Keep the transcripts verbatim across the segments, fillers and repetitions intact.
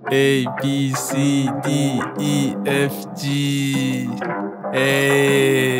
A B C D E F G ای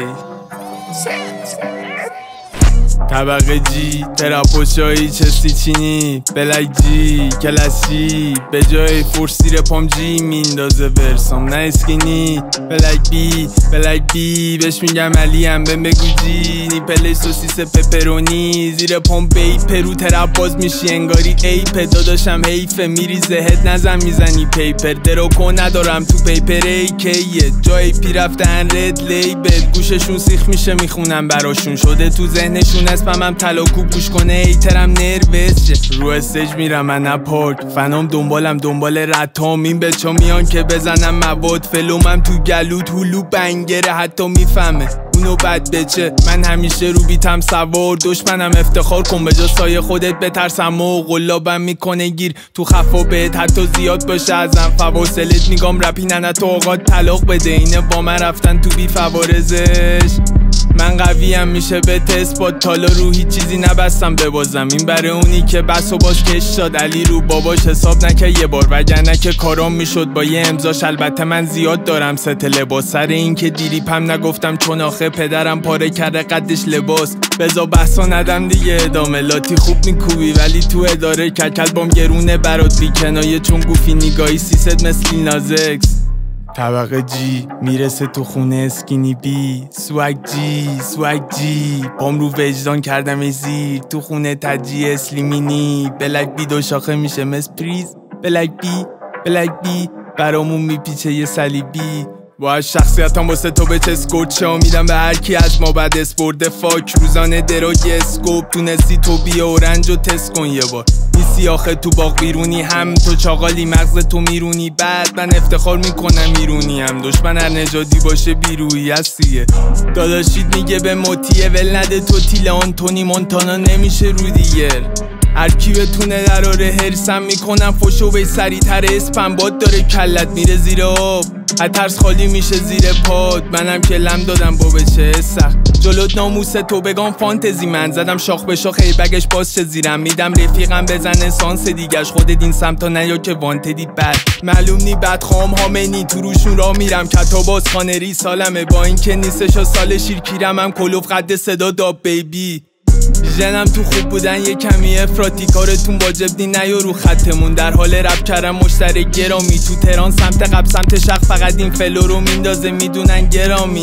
طبقه جی تراپوشایی چستی چینی بلک جی کلسی به جای فورسی رپام جی میندازه ورسام نه اسکینی بلک بی بلک بی بهش میگم علی هم بهم بگو جی نیپل سوسیس پپرونی زیر پام بی پرو ترپ باز میشی انگاری ایپ داداشم حیفه میری زهد نزن میزنی پیپر دروکو ندارم تو پیپر ای کیه جای پی رفتن رد لیبل گوششون سیخ میشه میخونم براشون شده تو ذهنشون اسمم تلاکو گوش کنه ایترم نروس رو استیج میرم من اپارت فنام دنبالم دنبال رتام این بچا میان که بزنم مواد فلومم تو گلو هلو بنگره حتی میفهمه اونو بد بچه من همیشه رو بیتم سوار دشمنم افتخار کن به جا سایه خودت بترسم و قلابم میکنه گیر تو خفا بهت حتی زیاد باشه ازم فواصلت میگم رپی ننه تو آقا طلاق بده اینه با من رفتن تو بی فوارزش من قویم میشه به تست با تالا رو هیچ چیزی نبستم ببازم این برای اونی که بس و باش کش داد علی رو باباش حساب نکه یه بار وگرنه که کارام میشد با یه امضاش البته من زیاد دارم ست لباس سر این که دیری پم نگفتم چون آخه پدرم پاره کرده قدش لباس بزا بحثا ندم دیگه ادامه لاتی خوب میکوبی ولی تو اداره ککل بام گرونه برات بی کنایه چون گوفی نگاهی سیست مثل نازکس طبقه جی میرسه تو خونه اسکینی بی سوگ جی سوگ جی پام رو وجدان کردم ای زیر تو خونه تجی اسلیمینی بلک بی دو شاخه میشه مس پریز بلک بی بلک بی برامون میپیچه یه صلیبی با شخصیتم واسه تو به چسکوت شا میدم به هر کی از ما بعد اسپورد فاک روزانه دراگ اسکوپ تونستی تو بی اورنج و تست کن یه بار نیستی آخه تو باغ بیرونی هم تو چاقالی مغز تو میرونی بعد من افتخار میکنم ایرونی هم دشمن هر نژادی باشه بیرویی هستیه داداشید میگه به موتیه ول نده تو تیل آنتونی مونتانا نمیشه رو دیگر هر کی بتونه دراره هرسم میکنم فشو بی سری تر اسپم باد داره کلت میره زیر آب ترس خالی میشه زیر پاد منم که لم دادم با بچه سخت جلوت ناموس تو بگم فانتزی من زدم شاخ به شاخ ای بگش باز چه زیرم میدم رفیقم بزنه سانس دیگش خودت این سمتا نیا که وانتدی بد معلوم نی بد خام هامنی تو روشون را میرم کتا باز خانه ری سالمه با این که نیستش و سال شیرکیرم هم کلوف قد صدا داب بیبی ژنم تو خوب بودن یه کمی افراطی کارتون واجب نی نیا رو خطمون در حال رپ کردم مشترک گرامی تو تهران سمت قبل سمت شرق فقط این فلو رو میندازه میدونن گرامی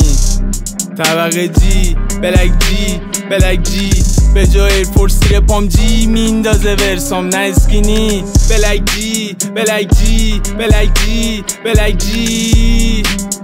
طبقه جی بلک جی بلک جی به جای ایرفورسی رپام جی میندازه ورسام نه اسکینی بلک جی بلک جی بلک جی بلک جی